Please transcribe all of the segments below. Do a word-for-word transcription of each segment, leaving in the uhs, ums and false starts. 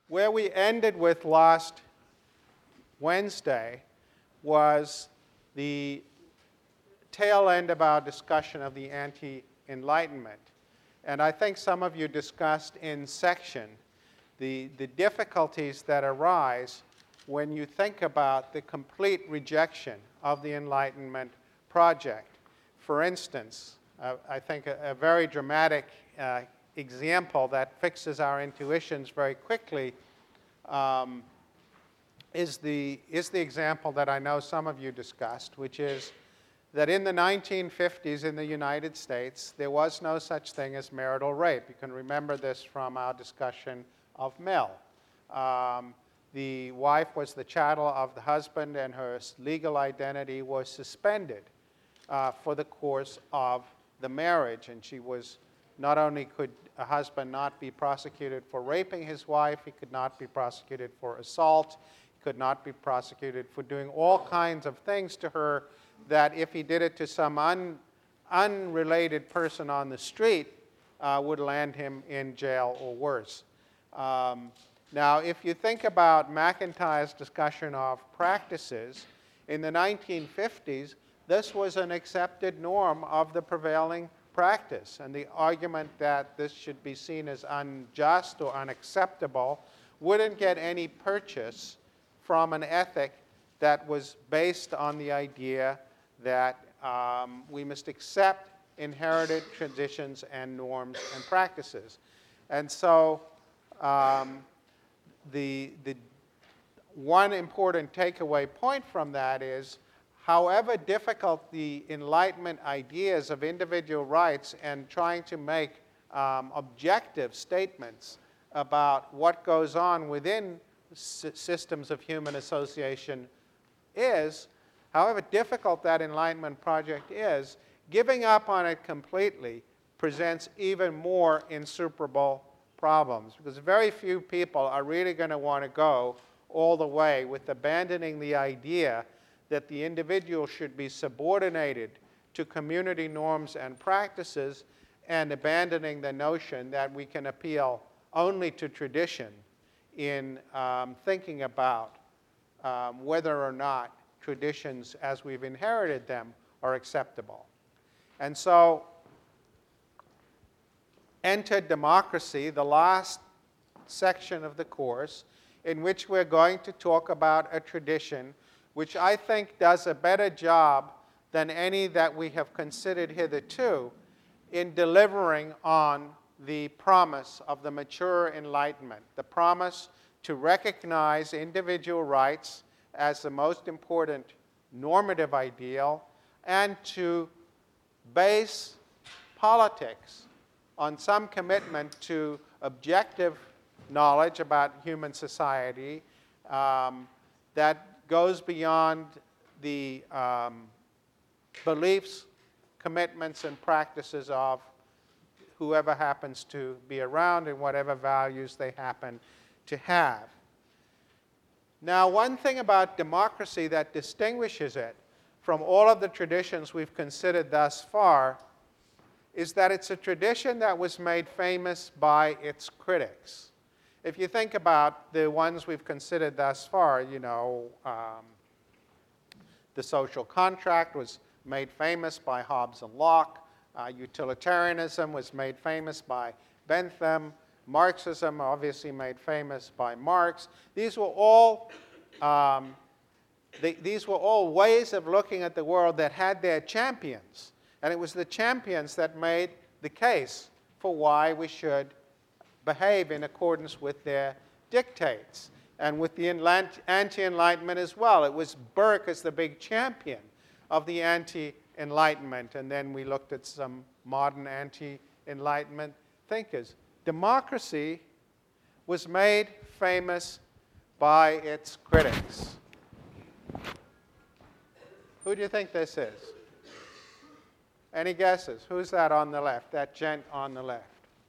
where we ended with last Wednesday was the tail end of our discussion of the anti-Enlightenment. And I think some of you discussed in section the, the difficulties that arise when you think about the complete rejection of the Enlightenment project. For instance, uh, I think a, a very dramatic uh, example that fixes our intuitions very quickly um, is, the, is the example that I know some of you discussed, which is that in the nineteen fifties in the United States, there was no such thing as marital rape. You can remember this from our discussion of Mill. Um, the wife was the chattel of the husband, and her legal identity was suspended uh, for the course of the marriage. And she was, not only could a husband not be prosecuted for raping his wife, he could not be prosecuted for assault, he could not be prosecuted for doing all kinds of things to her that if he did it to some un, unrelated person on the street, uh, would land him in jail or worse. Um, now, if you think about McIntyre's discussion of practices, in the nineteen fifties, this was an accepted norm of the prevailing practice. And the argument that this should be seen as unjust or unacceptable wouldn't get any purchase from an ethic that was based on the idea that um, we must accept inherited traditions and norms and practices. And so um, the, the one important takeaway point from that is, however difficult the Enlightenment ideas of individual rights and trying to make um, objective statements about what goes on within s systems of human association is, however difficult that Enlightenment project is, giving up on it completely presents even more insuperable problems, because very few people are really going to want to go all the way with abandoning the idea that the individual should be subordinated to community norms and practices, and abandoning the notion that we can appeal only to tradition in um, thinking about um, whether or not traditions as we've inherited them are acceptable. And so enter democracy, the last section of the course, in which we're going to talk about a tradition which I think does a better job than any that we have considered hitherto in delivering on the promise of the mature Enlightenment, the promise to recognize individual rights as the most important normative ideal, and to base politics on some commitment to objective knowledge about human society um, that goes beyond the um, beliefs, commitments, and practices of whoever happens to be around and whatever values they happen to have. Now, one thing about democracy that distinguishes it from all of the traditions we've considered thus far is that it's a tradition that was made famous by its critics. If you think about the ones we've considered thus far, you know, um, the social contract was made famous by Hobbes and Locke. Uh, utilitarianism was made famous by Bentham. Marxism, obviously made famous by Marx. These were all um, they, these were all ways of looking at the world that had their champions. And it was the champions that made the case for why we should behave in accordance with their dictates. And with the anti-Enlightenment as well. It was Burke as the big champion of the anti-Enlightenment. And then we looked at some modern anti-Enlightenment thinkers. Democracy was made famous by its critics. Who do you think this is? Any guesses? Who's that on the left? That gent on the left?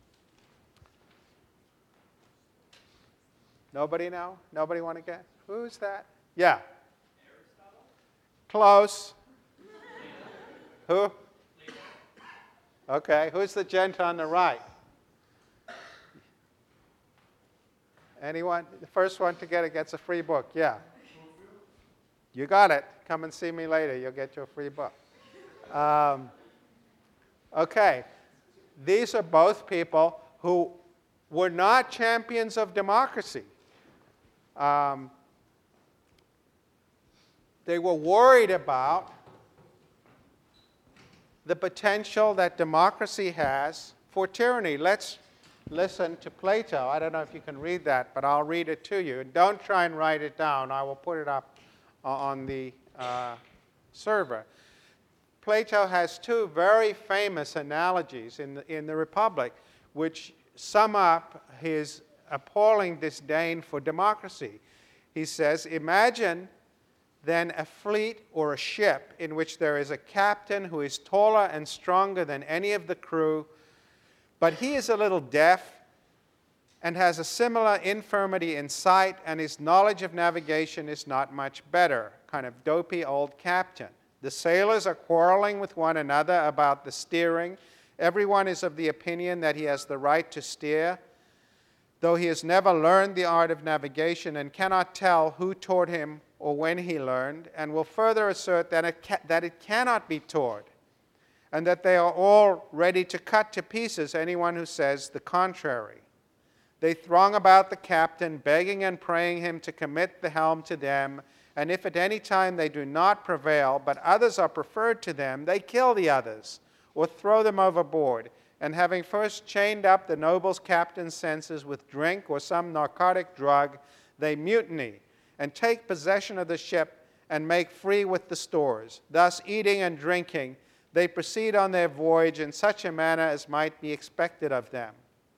Nobody know? Nobody want to guess? Who's that? Yeah. Aristotle? Close. Who? Okay. Who's the gent on the right? Anyone? The first one to get it gets a free book. Yeah. You got it. Come and see me later. You'll get your free book. Um, okay. These are both people who were not champions of democracy. Um, they were worried about the potential that democracy has for tyranny. Let's listen to Plato. I don't know if you can read that, but I'll read it to you. Don't try and write it down. I will put it up on the uh, server. Plato has two very famous analogies in the, in the Republic, which sum up his appalling disdain for democracy. He says, imagine then a fleet or a ship in which there is a captain who is taller and stronger than any of the crew, but he is a little deaf and has a similar infirmity in sight, and his knowledge of navigation is not much better. Kind of dopey old captain. The sailors are quarreling with one another about the steering. Everyone is of the opinion that he has the right to steer, though he has never learned the art of navigation and cannot tell who taught him or when he learned, and will further assert that it, ca- that it cannot be taught, and that they are all ready to cut to pieces anyone who says the contrary. They throng about the captain, begging and praying him to commit the helm to them, and if at any time they do not prevail, but others are preferred to them, they kill the others, or throw them overboard, and having first chained up the noble's captain's senses with drink or some narcotic drug, they mutiny, and take possession of the ship, and make free with the stores. Thus, eating and drinking, they proceed on their voyage in such a manner as might be expected of them.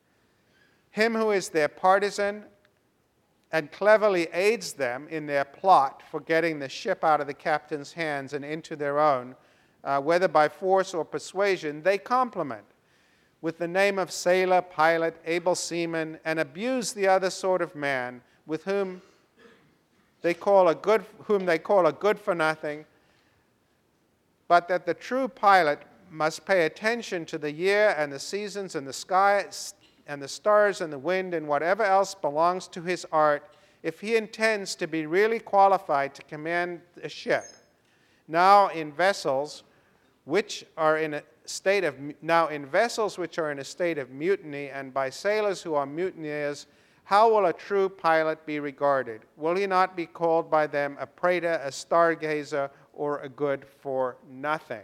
Him who is their partisan and cleverly aids them in their plot for getting the ship out of the captain's hands and into their own, uh, whether by force or persuasion, they compliment with the name of sailor, pilot, able seaman, and abuse the other sort of man with whom they call a good, whom they call a good for nothing, but that the true pilot must pay attention to the year and the seasons and the sky and the stars and the wind and whatever else belongs to his art if he intends to be really qualified to command a ship. Now in vessels which are in a state of now in vessels which are in a state of mutiny, and by sailors who are mutineers, how will a true pilot be regarded? Will he not be called by them a prater, a stargazer, or a good for nothing?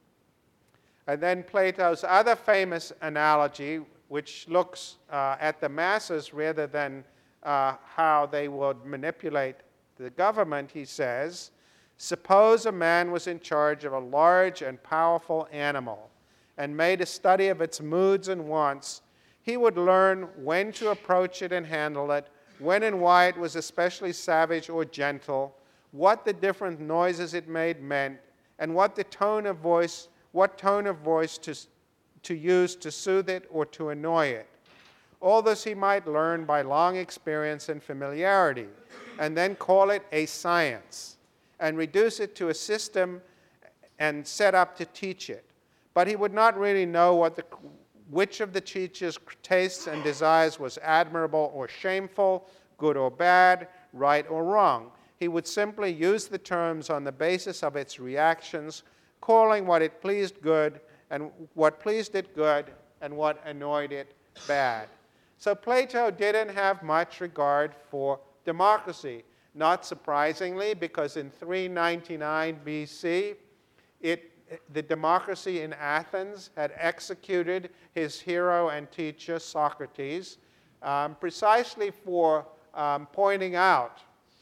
And then Plato's other famous analogy, which looks uh, at the masses rather than uh, how they would manipulate the government, he says, suppose a man was in charge of a large and powerful animal and made a study of its moods and wants. He would learn when to approach it and handle it, when and why it was especially savage or gentle, what the different noises it made meant, and what the tone of voice, what tone of voice to, to use to soothe it or to annoy it. All this he might learn by long experience and familiarity, and then call it a science, and reduce it to a system and set up to teach it. But he would not really know what the which of the teacher's tastes and desires was admirable or shameful, good or bad, right or wrong. He would simply use the terms on the basis of its reactions, calling what it pleased good and what pleased it good and what annoyed it bad. So Plato didn't have much regard for democracy, not surprisingly, because in three ninety-nine B C, it the democracy in Athens had executed his hero and teacher, Socrates, um, precisely for um, pointing out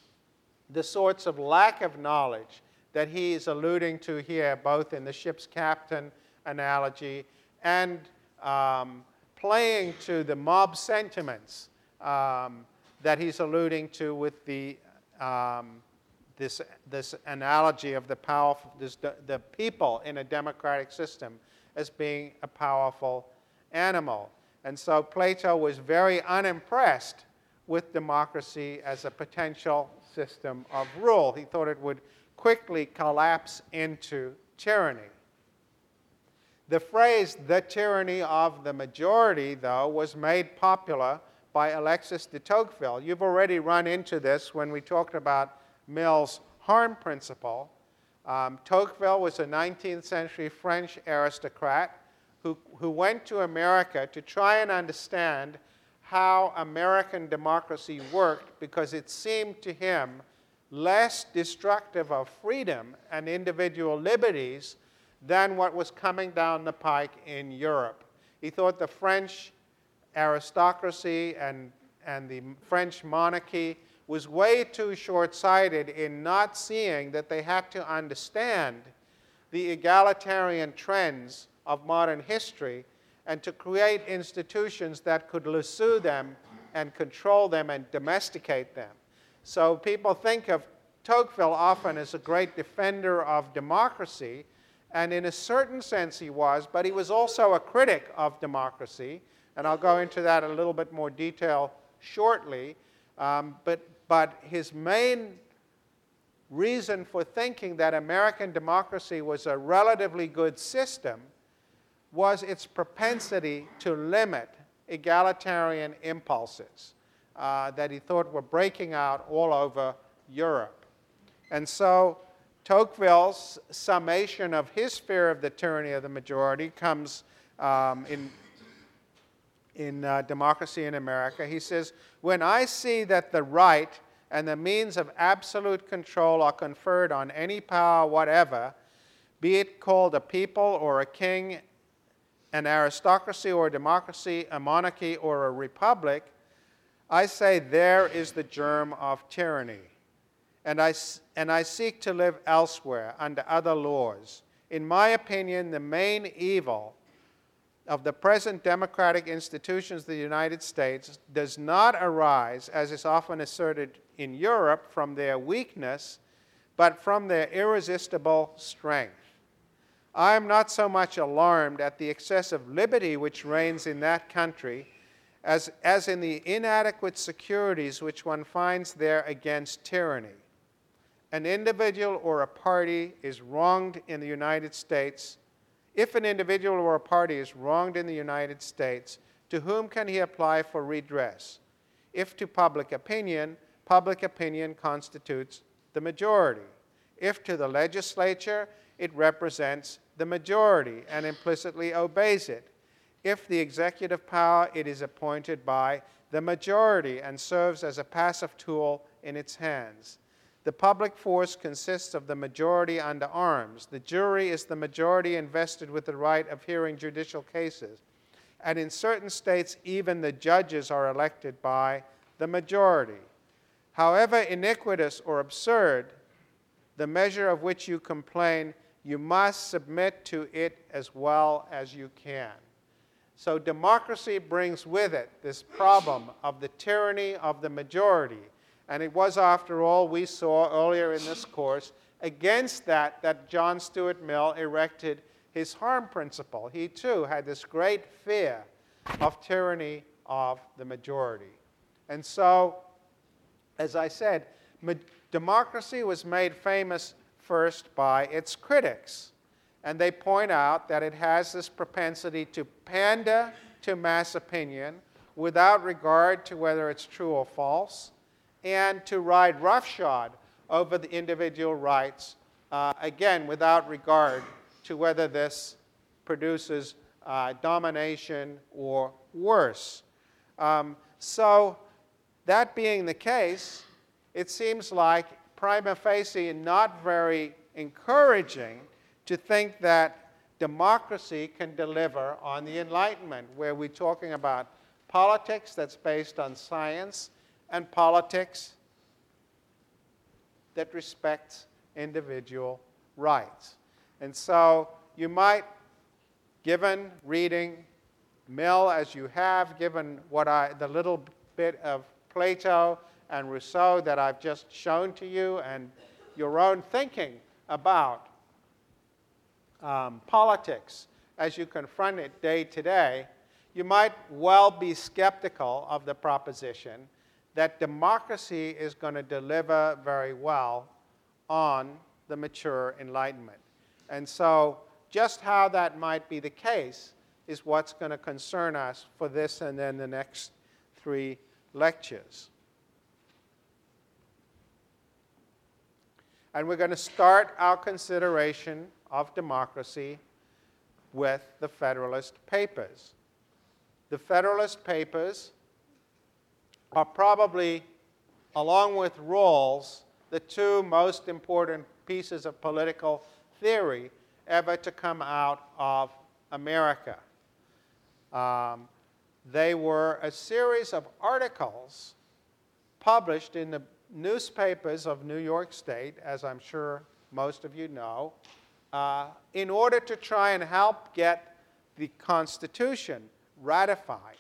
the sorts of lack of knowledge that he is alluding to here, both in the ship's captain analogy and um, playing to the mob sentiments um, that he's alluding to with the um, This, this analogy of the powerful, this, the, the people in a democratic system as being a powerful animal. And so Plato was very unimpressed with democracy as a potential system of rule. He thought it would quickly collapse into tyranny. The phrase, the tyranny of the majority, though, was made popular by Alexis de Tocqueville. You've already run into this when we talked about Mill's harm principle. Um, Tocqueville was a nineteenth century French aristocrat who, who went to America to try and understand how American democracy worked, because it seemed to him less destructive of freedom and individual liberties than what was coming down the pike in Europe. He thought the French aristocracy and, and the French monarchy was way too short-sighted in not seeing that they had to understand the egalitarian trends of modern history and to create institutions that could lasso them and control them and domesticate them. So people think of Tocqueville often as a great defender of democracy, and in a certain sense he was, but he was also a critic of democracy, and I'll go into that in a little bit more detail shortly. Um, but, but his main reason for thinking that American democracy was a relatively good system was its propensity to limit egalitarian impulses uh, that he thought were breaking out all over Europe. And so Tocqueville's summation of his fear of the tyranny of the majority comes um, in, in uh, Democracy in America. He says, "When I see that the right and the means of absolute control are conferred on any power whatever, be it called a people or a king, an aristocracy or a democracy, a monarchy or a republic, I say there is the germ of tyranny. And I, and I seek to live elsewhere under other laws. In my opinion, the main evil of the present democratic institutions of the United States does not arise, as is often asserted in Europe, from their weakness, but from their irresistible strength. I am not so much alarmed at the excessive liberty which reigns in that country as, as in the inadequate securities which one finds there against tyranny. An individual or a party is wronged in the United States. If an individual or a party is wronged in the United States, to whom can he apply for redress? If to public opinion, public opinion constitutes the majority. If to the legislature, it represents the majority and implicitly obeys it. If the executive power, it is appointed by the majority and serves as a passive tool in its hands. The public force consists of the majority under arms. The jury is the majority invested with the right of hearing judicial cases. And in certain states, even the judges are elected by the majority. However iniquitous or absurd the measure of which you complain, you must submit to it as well as you can. So democracy brings with it this problem of the tyranny of the majority. And it was, after all, we saw earlier in this course, against that that John Stuart Mill erected his harm principle. He, too, had this great fear of tyranny of the majority. And so, as I said, democracy was made famous first by its critics. And they point out that it has this propensity to pander to mass opinion without regard to whether it's true or false, and to ride roughshod over the individual rights, uh, again, without regard to whether this produces uh, domination or worse. Um, so that being the case, it seems like prima facie not very encouraging to think that democracy can deliver on the Enlightenment, where we're talking about politics that's based on science and politics that respects individual rights. And so you might, given reading Mill as you have, given what I, the little bit of Plato and Rousseau that I've just shown to you, and your own thinking about um, politics as you confront it day to day, you might well be skeptical of the proposition that democracy is going to deliver very well on the mature Enlightenment. And so just how that might be the case is what's going to concern us for this and then the next three lectures. And we're going to start our consideration of democracy with the Federalist Papers. The Federalist Papers are probably, along with Rawls, the two most important pieces of political theory ever to come out of America. Um, they were a series of articles published in the newspapers of New York State, as I'm sure most of you know, uh, in order to try and help get the Constitution ratified.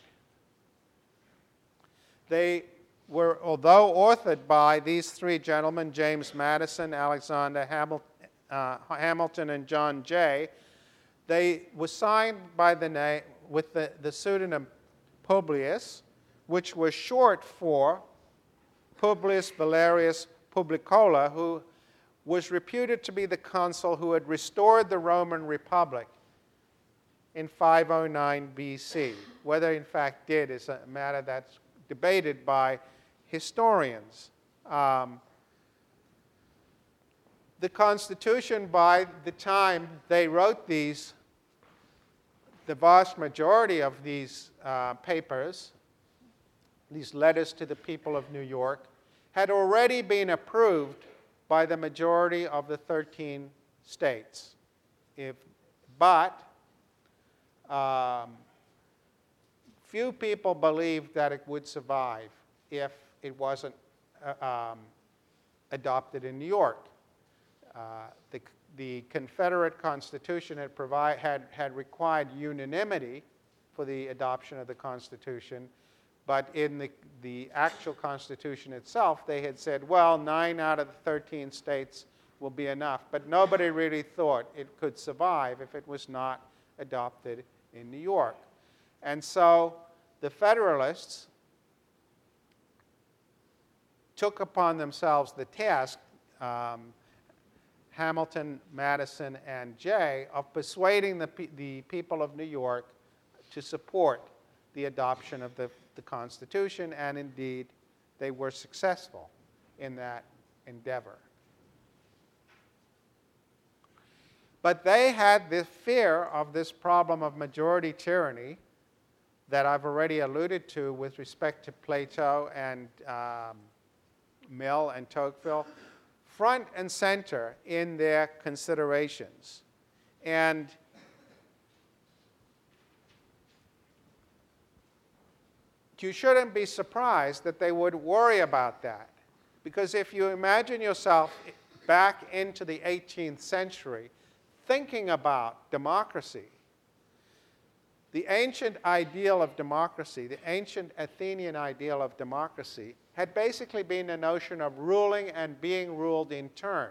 They were, although authored by these three gentlemen, James Madison, Alexander Hamilton, uh, Hamilton and John Jay, they were signed by the name with the, the pseudonym Publius, which was short for Publius Valerius Publicola, who was reputed to be the consul who had restored the Roman Republic in five oh nine B C. Whether in fact did is a matter that's debated by historians. Um, the Constitution, by the time they wrote these, the vast majority of these uh, papers, these letters to the people of New York, had already been approved by the majority of the thirteen states. If, but um, few people believed that it would survive if it wasn't uh, um, adopted in New York. Uh, the, the Confederate Constitution had, provide, had, had required unanimity for the adoption of the Constitution, but in the, the actual Constitution itself, they had said, well, nine out of the thirteen states will be enough. But nobody really thought it could survive if it was not adopted in New York. And so the Federalists took upon themselves the task, um, Hamilton, Madison, and Jay, of persuading the, pe the people of New York to support the adoption of the, the Constitution, and indeed, they were successful in that endeavor. But they had the fear of this problem of majority tyranny that I've already alluded to with respect to Plato and um, Mill and Tocqueville, front and center in their considerations. And you shouldn't be surprised that they would worry about that. Because if you imagine yourself back into the eighteenth century, thinking about democracy, the ancient ideal of democracy, the ancient Athenian ideal of democracy, had basically been the notion of ruling and being ruled in turn.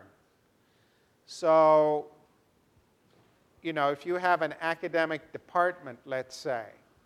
So, you know, if you have an academic department, let's say,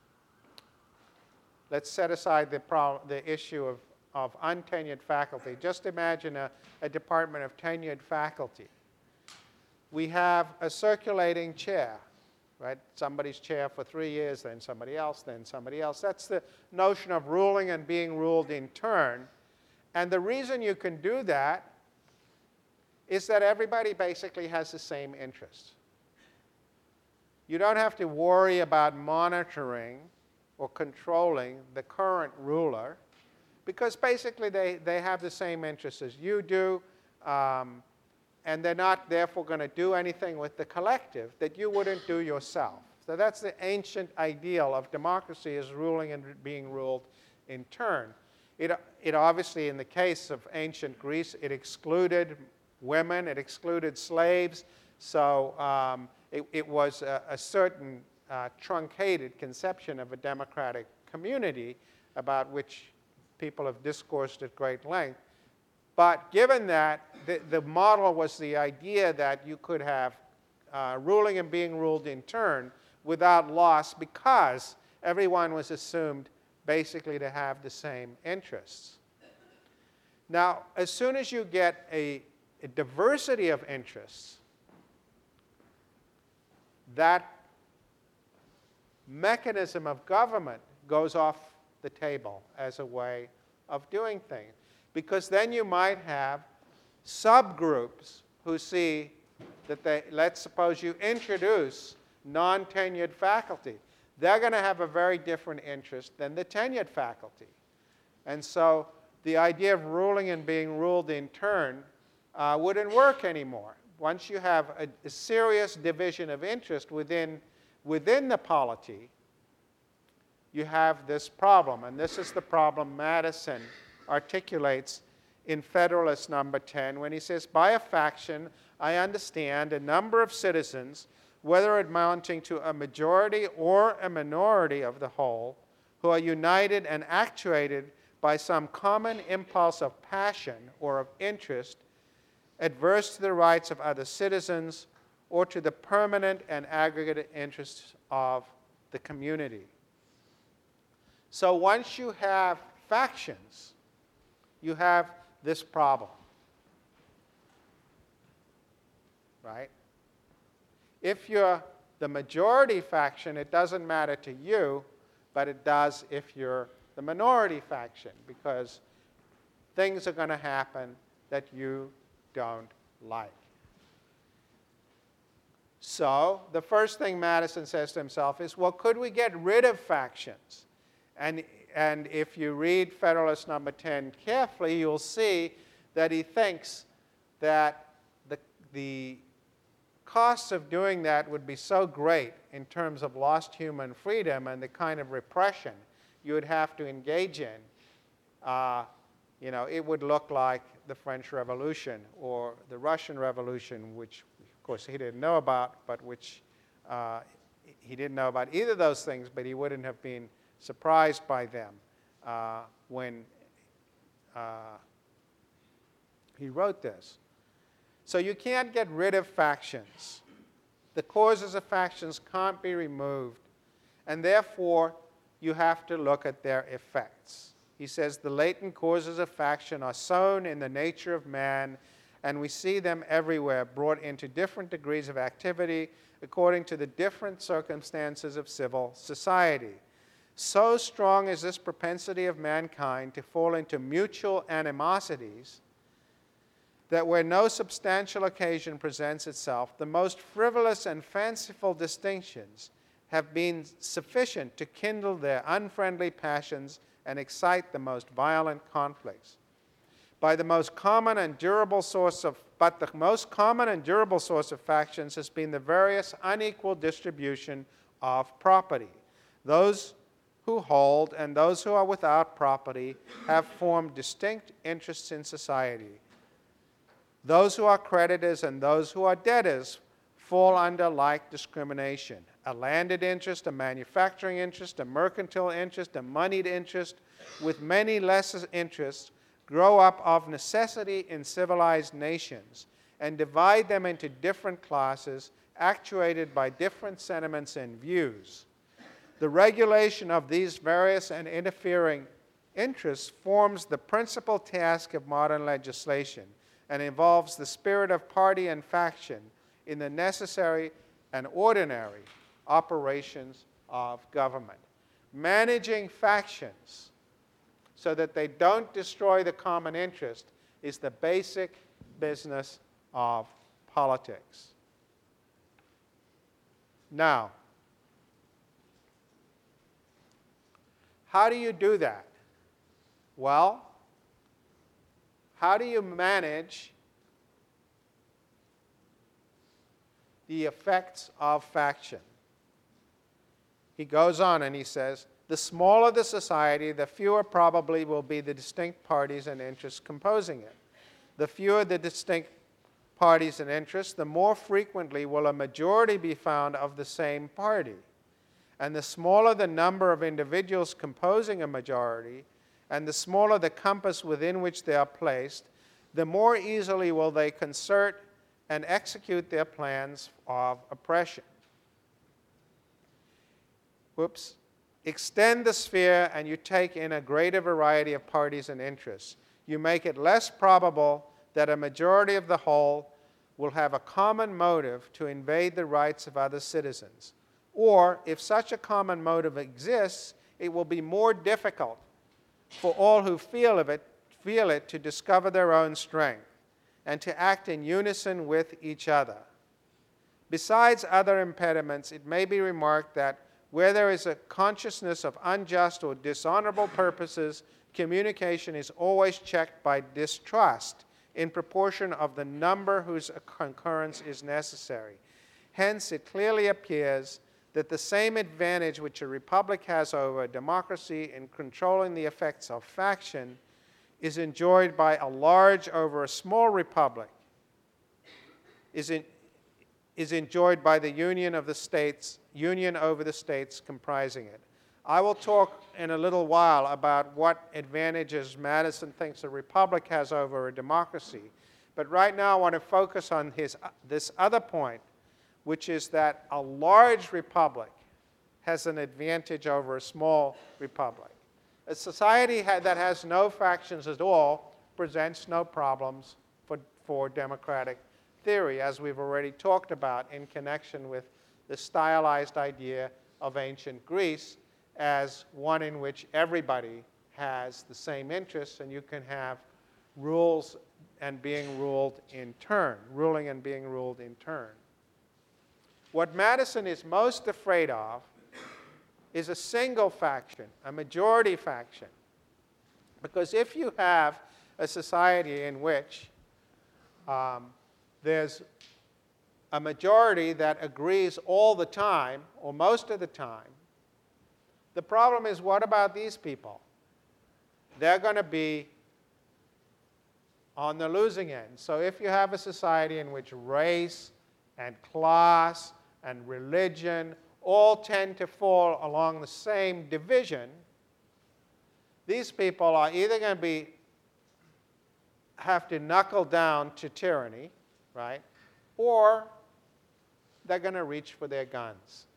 let's set aside the, problem, the issue of, of untenured faculty. Just imagine a, a department of tenured faculty. We have a circulating chair, right? Somebody's chair for three years, then somebody else, then somebody else. That's the notion of ruling and being ruled in turn. And the reason you can do that is that everybody basically has the same interests. You don't have to worry about monitoring or controlling the current ruler, because basically they, they have the same interests as you do, um, and they're not therefore going to do anything with the collective that you wouldn't do yourself. So that's the ancient ideal of democracy, is ruling and being ruled in turn. It, it obviously, in the case of ancient Greece, it excluded women, it excluded slaves, so um, it, it was a, a certain Uh, truncated conception of a democratic community about which people have discoursed at great length. But given that, the, the model was the idea that you could have uh, ruling and being ruled in turn without loss, because everyone was assumed basically to have the same interests. Now, as soon as you get a, a diversity of interests, that mechanism of government goes off the table as a way of doing things. Because then you might have subgroups who see that they, let's suppose you introduce non-tenured faculty. They're going to have a very different interest than the tenured faculty. And so the idea of ruling and being ruled in turn uh, wouldn't work anymore. Once you have a, a serious division of interest within, within the polity, you have this problem. And this is the problem Madison articulates in Federalist number ten when he says, by a faction, I understand a number of citizens, whether amounting to a majority or a minority of the whole, who are united and actuated by some common impulse of passion or of interest, adverse to the rights of other citizens or to the permanent and aggregate interests of the community. So once you have factions, you have this problem, right? If you're the majority faction, it doesn't matter to you, but it does if you're the minority faction, because things are going to happen that you don't like. So the first thing Madison says to himself is, well, could we get rid of factions? And, and if you read Federalist number ten carefully, you'll see that he thinks that the, the costs of doing that would be so great in terms of lost human freedom and the kind of repression you would have to engage in. Uh, you know, it would look like the French Revolution or the Russian Revolution, which, of course, he didn't know about, but which uh, he didn't know about either of those things, but he wouldn't have been surprised by them uh, when uh, he wrote this. So you can't get rid of factions. The causes of factions can't be removed, and therefore you have to look at their effects. He says the latent causes of faction are sown in the nature of man, and we see them everywhere, brought into different degrees of activity according to the different circumstances of civil society. So strong is this propensity of mankind to fall into mutual animosities that where no substantial occasion presents itself, the most frivolous and fanciful distinctions have been sufficient to kindle their unfriendly passions and excite the most violent conflicts. By the most common and durable source of, but the most common and durable source of factions has been the various unequal distribution of property. Those who hold and those who are without property have formed distinct interests in society. Those who are creditors and those who are debtors fall under like discrimination. A landed interest, a manufacturing interest, a mercantile interest, a moneyed interest, with many lesser interests, grow up of necessity in civilized nations and divide them into different classes actuated by different sentiments and views. The regulation of these various and interfering interests forms the principal task of modern legislation and involves the spirit of party and faction in the necessary and ordinary operations of government. Managing factions so that they don't destroy the common interest is the basic business of politics. Now, how do you do that? Well, how do you manage the effects of faction? He goes on and he says, the smaller the society, the fewer probably will be the distinct parties and interests composing it. The fewer the distinct parties and interests, the more frequently will a majority be found of the same party. And the smaller the number of individuals composing a majority, and the smaller the compass within which they are placed, the more easily will they concert and execute their plans of oppression. Whoops. Extend the sphere and you take in a greater variety of parties and interests. You make it less probable that a majority of the whole will have a common motive to invade the rights of other citizens. Or, if such a common motive exists, it will be more difficult for all who feel of it, feel it to discover their own strength and to act in unison with each other. Besides other impediments, it may be remarked that where there is a consciousness of unjust or dishonorable purposes, communication is always checked by distrust in proportion of the number whose concurrence is necessary. Hence, it clearly appears that the same advantage which a republic has over a democracy in controlling the effects of faction is enjoyed by a large over a small republic, is, in, is enjoyed by the union of the states, union over the states comprising it. I will talk in a little while about what advantages Madison thinks a republic has over a democracy. But right now I want to focus on his, this other point, which is that a large republic has an advantage over a small republic. A society ha that has no factions at all presents no problems for, for democratic theory, as we've already talked about in connection with the stylized idea of ancient Greece as one in which everybody has the same interests, and you can have rules and being ruled in turn, ruling and being ruled in turn. What Madison is most afraid of is a single faction, a majority faction. Because if you have a society in which um, there's a majority that agrees all the time, or most of the time, the problem is, what about these people? They're going to be on the losing end. So if you have a society in which race and class and religion all tend to fall along the same division, these people are either going to be have to knuckle down to tyranny, right? Or they're going to reach for their guns.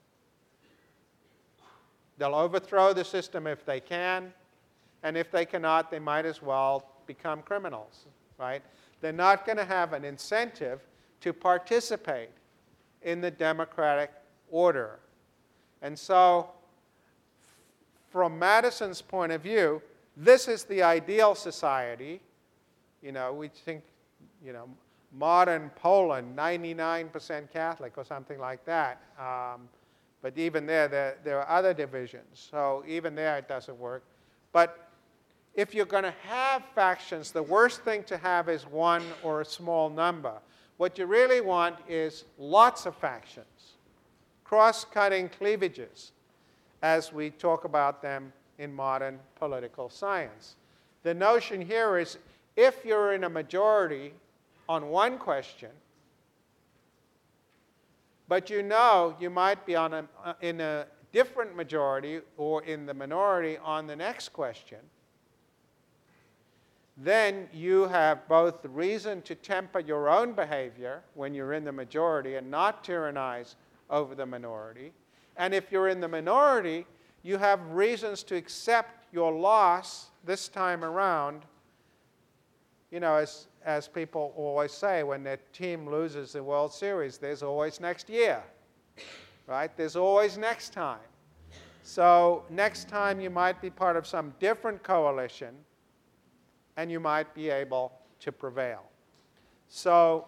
They'll overthrow the system if they can, and if they cannot, they might as well become criminals, right? They're not going to have an incentive to participate in the democratic order. And so, from Madison's point of view, this is the ideal society. You know, we think, you know, modern Poland, ninety-nine percent Catholic or something like that. Um, but even there, there, there are other divisions. So even there, it doesn't work. But if you're going to have factions, the worst thing to have is one or a small number. What you really want is lots of factions, cross-cutting cleavages, as we talk about them in modern political science. The notion here is, if you're in a majority on one question, but you know you might be on a, in a different majority or in the minority on the next question, then you have both the reason to temper your own behavior when you're in the majority and not tyrannize over the minority. And if you're in the minority, you have reasons to accept your loss this time around. You know, as, as people always say, when their team loses the World Series, there's always next year, right? There's always next time. So next time you might be part of some different coalition, and you might be able to prevail. So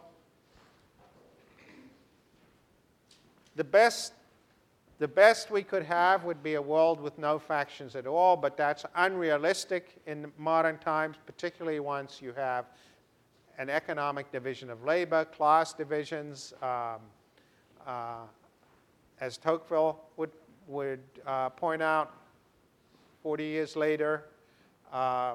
the best, the best we could have would be a world with no factions at all, but that's unrealistic in modern times, particularly once you have an economic division of labor, class divisions, um, uh, as Tocqueville would, would uh, point out forty years later. Um,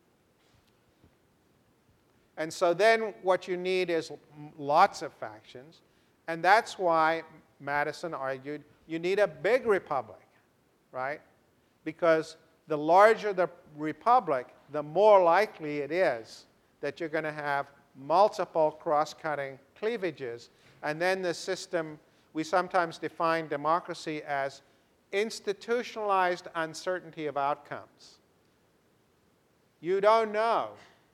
And so then what you need is lots of factions. And that's why Madison argued you need a big republic, right? Because the larger the republic, the more likely it is that you're going to have multiple cross-cutting cleavages. And then the system, we sometimes define democracy as institutionalized uncertainty of outcomes. You don't know.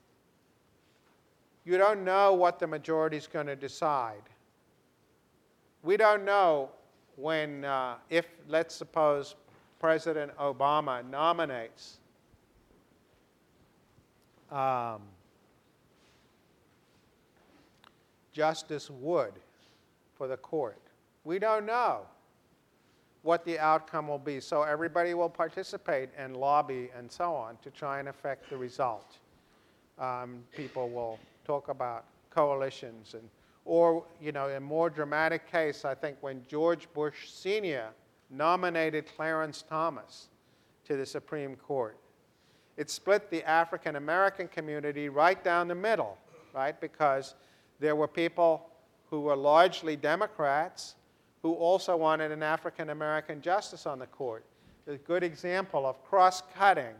You don't know what the majority is going to decide. We don't know when, uh, if, let's suppose, President Obama nominates um, Justice Wood for the court. We don't know what the outcome will be, so everybody will participate and lobby and so on to try and affect the result. Um, people will talk about coalitions, and, or, you know, in a more dramatic case, I think when George Bush Senior nominated Clarence Thomas to the Supreme Court, it split the African American community right down the middle, right? Because there were people who were largely Democrats who also wanted an African American justice on the court. A good example of cross-cutting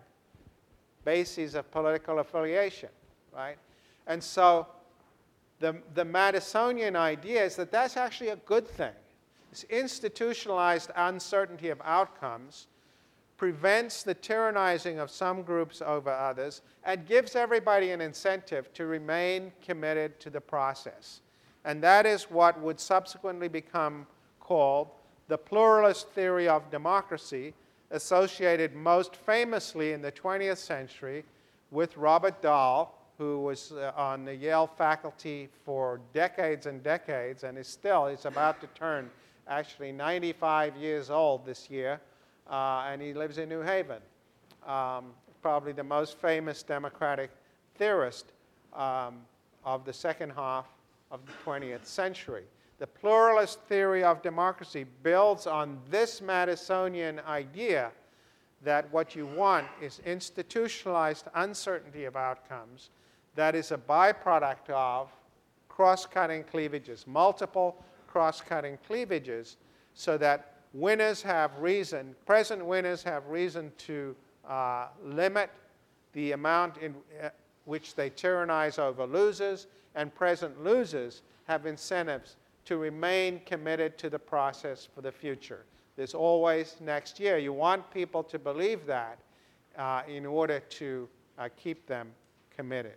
bases of political affiliation, right? And so the, the Madisonian idea is that that's actually a good thing. This institutionalized uncertainty of outcomes prevents the tyrannizing of some groups over others and gives everybody an incentive to remain committed to the process. And that is what would subsequently become called the pluralist theory of democracy, associated most famously in the twentieth century with Robert Dahl, who was uh, on the Yale faculty for decades and decades, and is still, he's about to turn actually ninety-five years old this year, uh, and he lives in New Haven. Um, probably the most famous democratic theorist um, of the second half of the twentieth century. The pluralist theory of democracy builds on this Madisonian idea that what you want is institutionalized uncertainty of outcomes that is a byproduct of cross-cutting cleavages, multiple cross-cutting cleavages, so that winners have reason, present winners have reason to uh, limit the amount in uh, which they tyrannize over losers, and present losers have incentives to remain committed to the process for the future. There's always next year. You want people to believe that uh, in order to uh, keep them committed.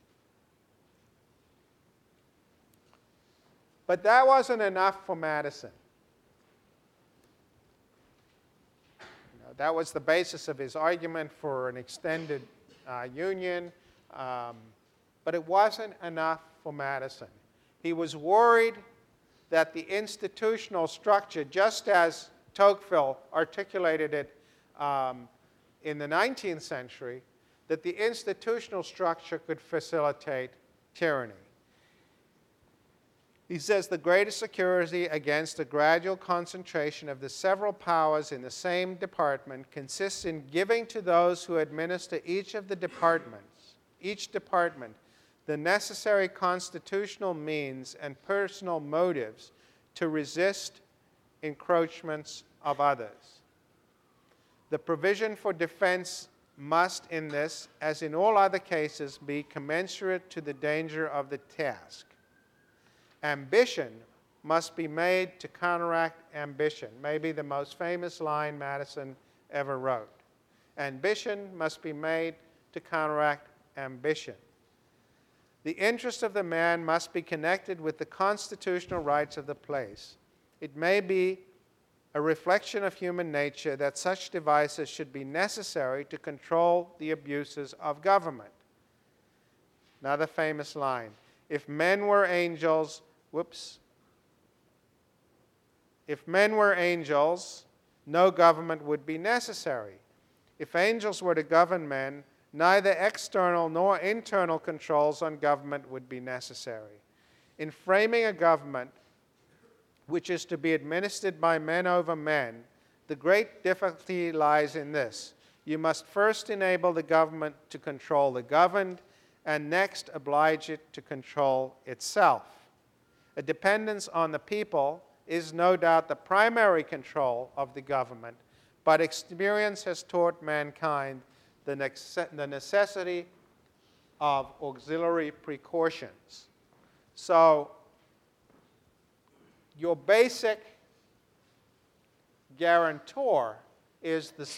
But that wasn't enough for Madison. You know, that was the basis of his argument for an extended uh, union, um, but it wasn't enough for Madison. He was worried that the institutional structure, just as Tocqueville articulated it um, in the nineteenth century, that the institutional structure could facilitate tyranny. He says the greatest security against a gradual concentration of the several powers in the same department consists in giving to those who administer each of the departments, each department, the necessary constitutional means and personal motives to resist encroachments of others. The provision for defense must, in this, as in all other cases, be commensurate to the danger of the task. Ambition must be made to counteract ambition, maybe the most famous line Madison ever wrote. Ambition must be made to counteract ambition. The interest of the man must be connected with the constitutional rights of the place. It may be a reflection of human nature that such devices should be necessary to control the abuses of government. Another famous line, if men were angels, whoops, if men were angels, no government would be necessary. If angels were to govern men, neither external nor internal controls on government would be necessary. In framing a government which is to be administered by men over men, the great difficulty lies in this. You must first enable the government to control the governed, and next oblige it to control itself. A dependence on the people is no doubt the primary control of the government, but experience has taught mankind the necessity of auxiliary precautions. So, your basic guarantor is the,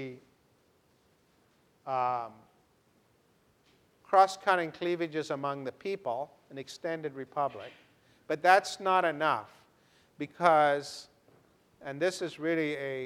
the um, cross-cutting cleavages among the people, an extended republic. But that's not enough because, and this is really a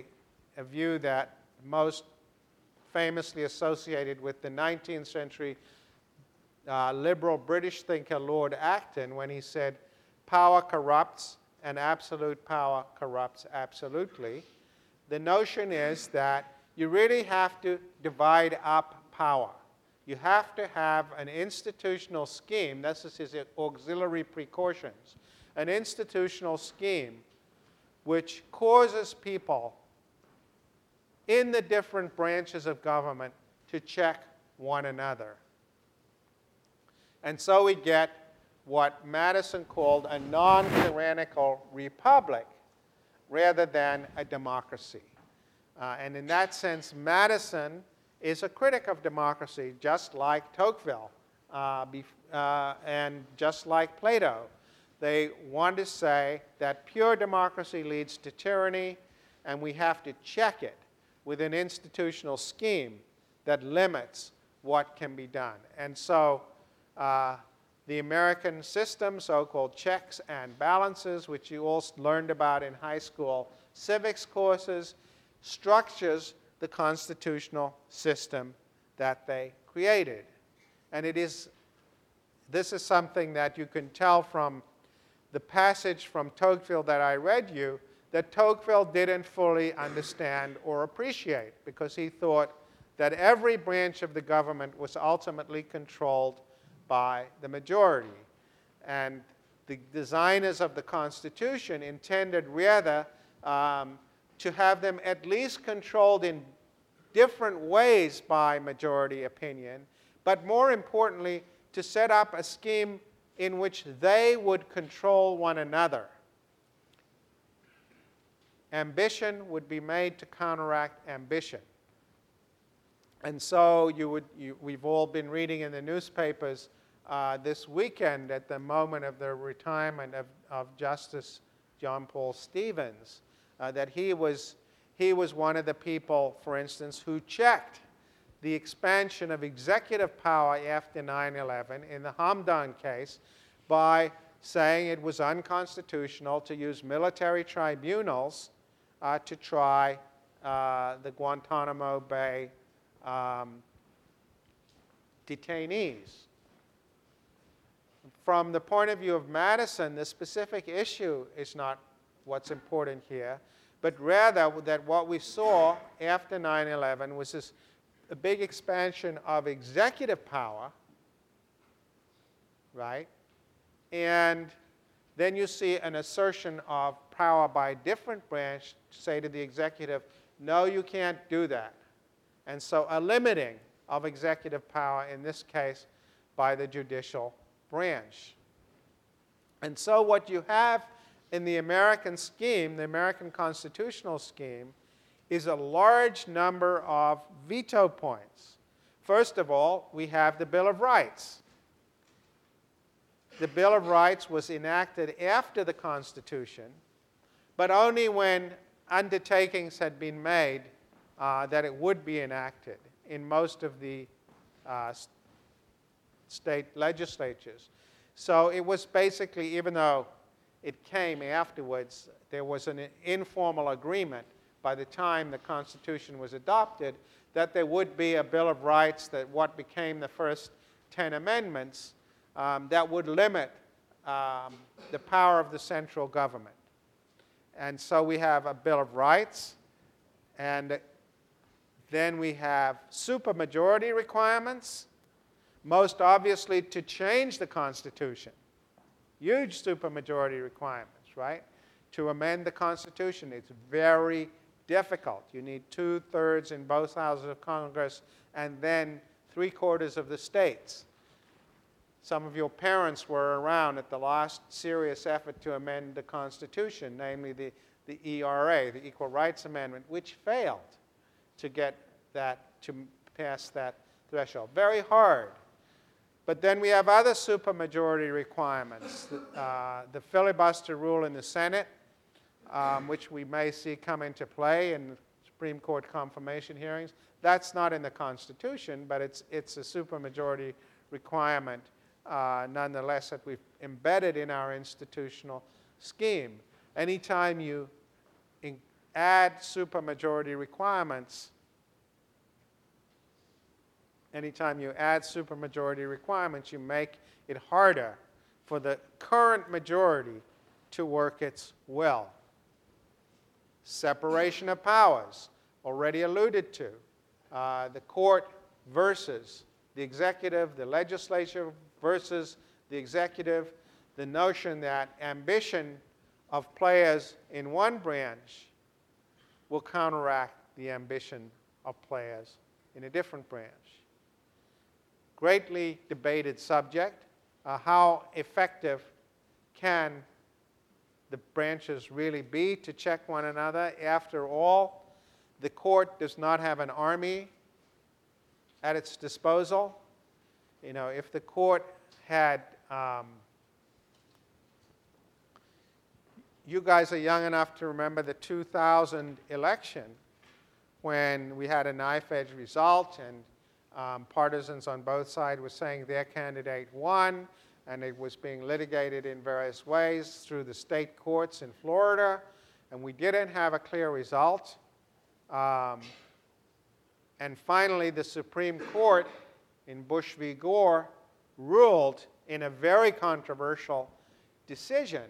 a view that most famously associated with the nineteenth century uh, liberal British thinker Lord Acton, when he said, power corrupts and absolute power corrupts absolutely. The notion is that you really have to divide up power. You have to have an institutional scheme, this is his auxiliary precautions, an institutional scheme which causes people in the different branches of government to check one another. And so we get what Madison called a non-tyrannical republic rather than a democracy. Uh, and in that sense, Madison is a critic of democracy, just like Tocqueville uh, uh, and just like Plato. They want to say that pure democracy leads to tyranny, and we have to check it with an institutional scheme that limits what can be done. And so uh, the American system, so-called checks and balances, which you all learned about in high school civics courses, structures the constitutional system that they created. And it is, this is something that you can tell from the passage from Tocqueville that I read you, that Tocqueville didn't fully understand or appreciate, because he thought that every branch of the government was ultimately controlled by the majority. And the designers of the Constitution intended rather um, to have them at least controlled in different ways by majority opinion, but more importantly, to set up a scheme in which they would control one another. Ambition would be made to counteract ambition. And so you would, you, we've all been reading in the newspapers uh, this weekend at the moment of the retirement of, of Justice John Paul Stevens, uh, that he was, he was one of the people, for instance, who checked the expansion of executive power after nine eleven in the Hamdan case by saying it was unconstitutional to use military tribunals uh, to try uh, the Guantanamo Bay um, detainees. From the point of view of Madison, the specific issue is not what's important here, but rather that what we saw after nine eleven was this a big expansion of executive power, right? And then you see an assertion of power by a different branch to say to the executive, no, you can't do that. And so a limiting of executive power, in this case, by the judicial branch. And so what you have in the American scheme, the American constitutional scheme, is a large number of veto points. First of all, we have the Bill of Rights. The Bill of Rights was enacted after the Constitution, but only when undertakings had been made uh, that it would be enacted in most of the uh, state legislatures. So it was basically, even though it came afterwards, there was an informal agreement by the time the Constitution was adopted that there would be a Bill of Rights, that what became the first ten amendments, um, that would limit um, the power of the central government. And so we have a Bill of Rights, and then we have supermajority requirements, most obviously to change the Constitution. Huge supermajority requirements, right? To amend the Constitution, it's very difficult. You need two-thirds in both houses of Congress and then three-quarters of the states. Some of your parents were around at the last serious effort to amend the Constitution, namely the, the E R A, the Equal Rights Amendment, which failed to get that, to pass that threshold. Very hard. But then we have other supermajority requirements. Uh, the filibuster rule in the Senate, um, which we may see come into play in Supreme Court confirmation hearings. That's not in the Constitution, but it's, it's a supermajority requirement uh, nonetheless that we've embedded in our institutional scheme. Anytime you in add supermajority requirements, anytime you add supermajority requirements, you make it harder for the current majority to work its will. Separation of powers, already alluded to. Uh, the court versus the executive, the legislature versus the executive, the notion that ambition of players in one branch will counteract the ambition of players in a different branch. Greatly debated subject. Uh, how effective can the branches really be to check one another? After all, the court does not have an army at its disposal. You know, if the court had, um, you guys are young enough to remember the two thousand election when we had a knife-edge result and um, partisans on both sides were saying their candidate won, and it was being litigated in various ways through the state courts in Florida, and we didn't have a clear result. Um, and finally, the Supreme Court in Bush v. Gore ruled in a very controversial decision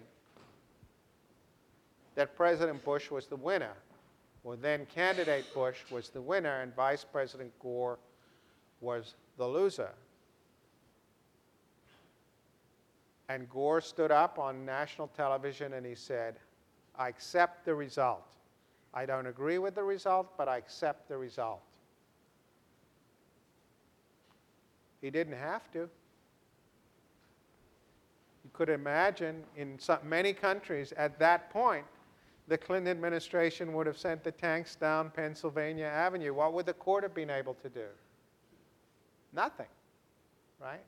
that President Bush was the winner, or then candidate Bush was the winner, and Vice President Gore was the loser. And Gore stood up on national television and he said, I accept the result. I don't agree with the result, but I accept the result. He didn't have to. You could imagine in some, many countries at that point, the Clinton administration would have sent the tanks down Pennsylvania Avenue. What would the court have been able to do? Nothing, right?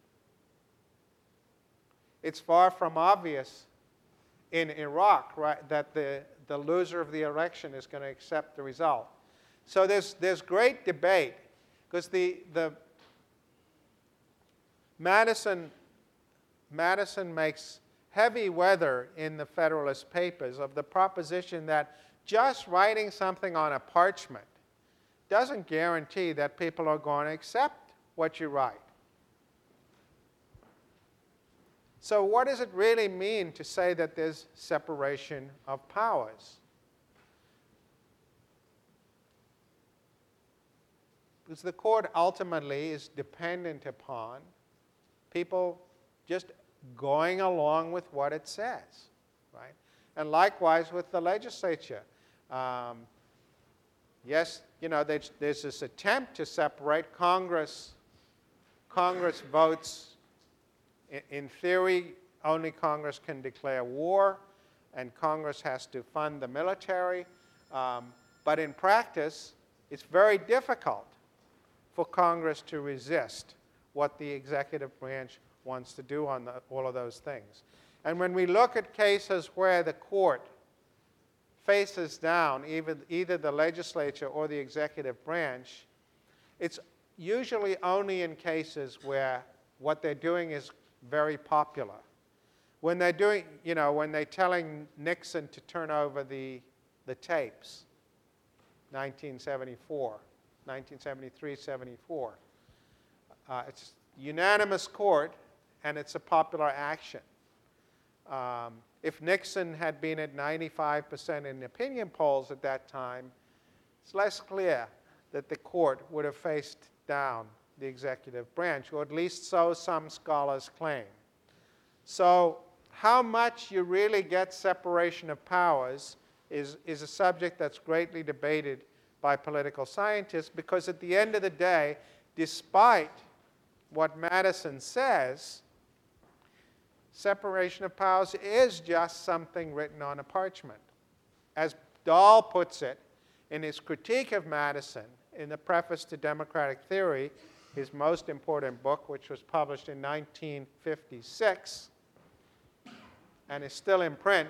It's far from obvious in Iraq, right, that the, the loser of the election is going to accept the result. So there's, there's great debate because the, the Madison, Madison makes heavy weather in the Federalist Papers of the proposition that just writing something on a parchment doesn't guarantee that people are going to accept what you write. So what does it really mean to say that there's separation of powers? Because the court ultimately is dependent upon people just going along with what it says, right? And likewise with the legislature. Um, yes, you know, there's, there's this attempt to separate Congress. Congress votes. In, in theory, only Congress can declare war, and Congress has to fund the military. Um, but in practice, it's very difficult for Congress to resist what the executive branch wants to do on the, all of those things. And when we look at cases where the court faces down either, either the legislature or the executive branch, it's usually only in cases where what they're doing is very popular. When they're doing, you know, when they're telling Nixon to turn over the, the tapes, nineteen seventy-four, nineteen seventy-three seventy-four. Uh, it's unanimous court, and it's a popular action. Um, if Nixon had been at ninety-five percent in opinion polls at that time, it's less clear that the court would have faced down the executive branch, or at least so some scholars claim. So how much you really get separation of powers is, is a subject that's greatly debated by political scientists, because at the end of the day, despite what Madison says, separation of powers is just something written on a parchment. As Dahl puts it in his critique of Madison in the preface to Democratic Theory, his most important book, which was published in nineteen fifty-six and is still in print.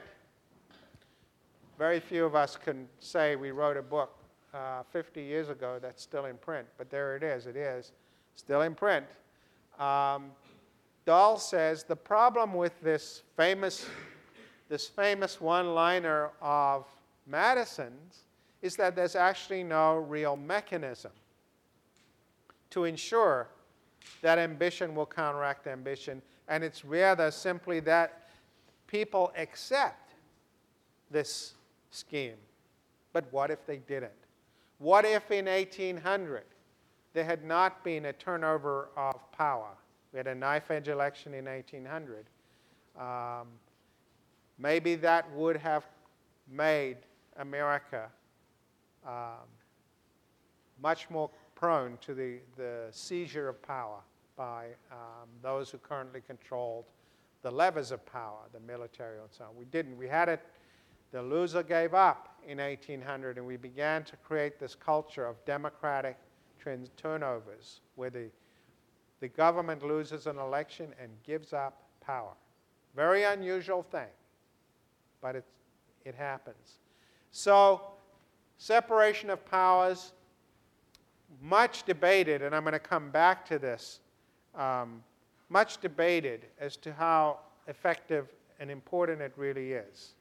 Very few of us can say we wrote a book uh, fifty years ago that's still in print, but there it is. It is still in print. Um, Dahl says the problem with this famous, this famous one-liner of Madison's is that there's actually no real mechanism to ensure that ambition will counteract ambition, and it's rather simply that people accept this scheme. But what if they didn't? What if in eighteen hundred there had not been a turnover of power? We had a knife-edge election in eighteen hundred. Um, maybe that would have made America um, much more prone to the, the seizure of power by um, those who currently controlled the levers of power, the military and so on. We didn't. We had it. The loser gave up in eighteen hundred, and we began to create this culture of democratic turnovers where the, the government loses an election and gives up power. Very unusual thing, but it's, it happens. So separation of powers, much debated, and I'm going to come back to this, um, much debated as to how effective and important it really is.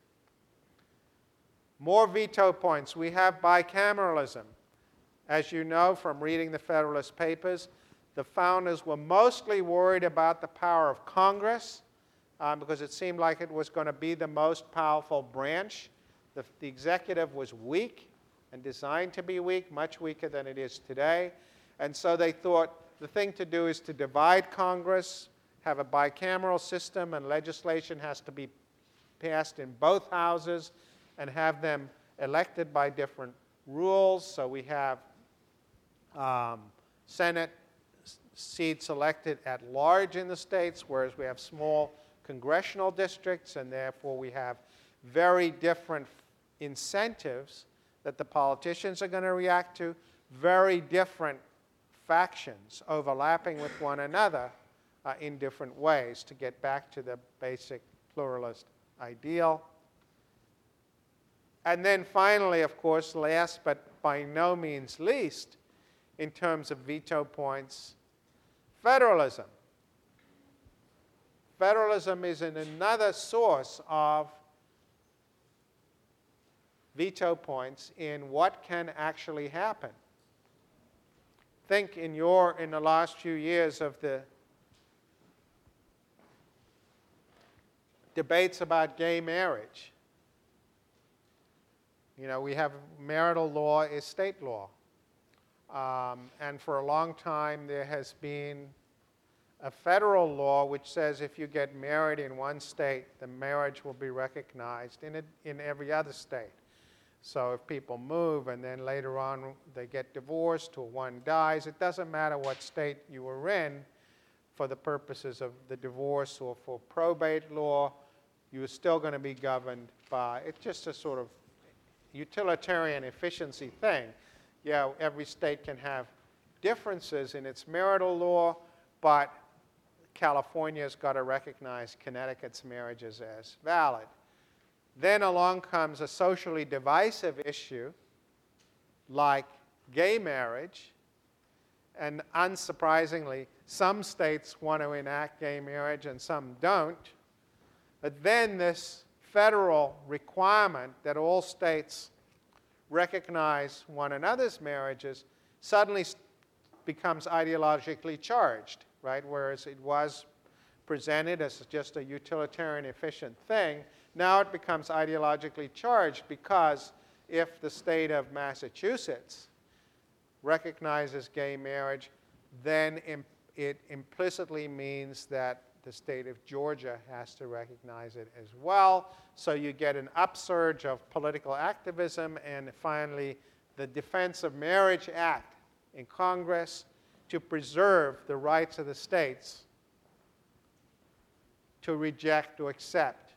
More veto points. We have bicameralism. As you know from reading the Federalist Papers, the founders were mostly worried about the power of Congress um, because it seemed like it was going to be the most powerful branch. The, the executive was weak and designed to be weak, much weaker than it is today. And so they thought the thing to do is to divide Congress, have a bicameral system, and legislation has to be passed in both houses and have them elected by different rules. So we have um, Senate seats elected at large in the states, whereas we have small congressional districts, and therefore we have very different incentives that the politicians are going to react to, very different factions overlapping with one another uh, in different ways to get back to the basic pluralist ideal. And then finally, of course, last but by no means least, in terms of veto points, federalism. Federalism is an another source of veto points in what can actually happen. Think in your, in the last few years of the debates about gay marriage. You know, we have marital law is state law. Um, and for a long time, there has been a federal law which says if you get married in one state, the marriage will be recognized in, it, in every other state. So if people move and then later on they get divorced or one dies, it doesn't matter what state you were in for the purposes of the divorce or for probate law, you're still going to be governed by, it's just a sort of utilitarian efficiency thing. Yeah, every state can have differences in its marital law, but California's got to recognize Connecticut's marriages as valid. Then along comes a socially divisive issue like gay marriage, and unsurprisingly, some states want to enact gay marriage and some don't. But then this federal requirement that all states recognize one another's marriages suddenly becomes ideologically charged, right? Whereas it was presented as just a utilitarian, efficient thing, now it becomes ideologically charged because if the state of Massachusetts recognizes gay marriage, then it implicitly means that the state of Georgia has to recognize it as well. So you get an upsurge of political activism, and finally the Defense of Marriage Act in Congress to preserve the rights of the states to reject or accept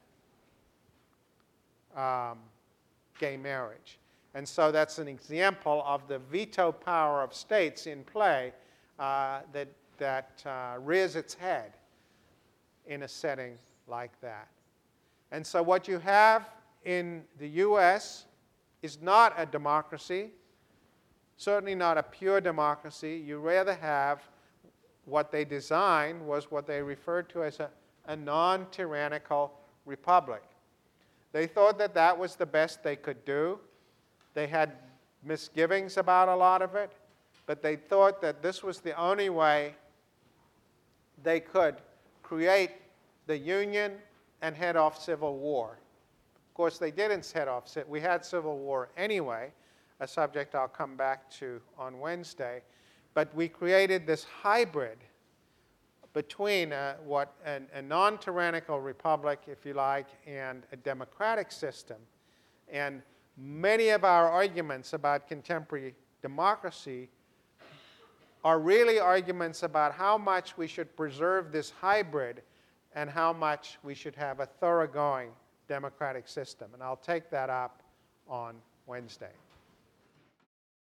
um, gay marriage. And so that's an example of the veto power of states in play uh, that, that uh, rears its head in a setting like that. And so what you have in the U S is not a democracy, certainly not a pure democracy. You rather have what they designed was what they referred to as a, a non-tyrannical republic. They thought that that was the best they could do. They had misgivings about a lot of it, but they thought that this was the only way they could create the Union and head off civil war. Of course, they didn't head off. We had civil war anyway, a subject I'll come back to on Wednesday. But we created this hybrid between uh, what an, a non-tyrannical republic, if you like, and a democratic system. And many of our arguments about contemporary democracy are really arguments about how much we should preserve this hybrid and how much we should have a thoroughgoing democratic system. And I'll take that up on Wednesday.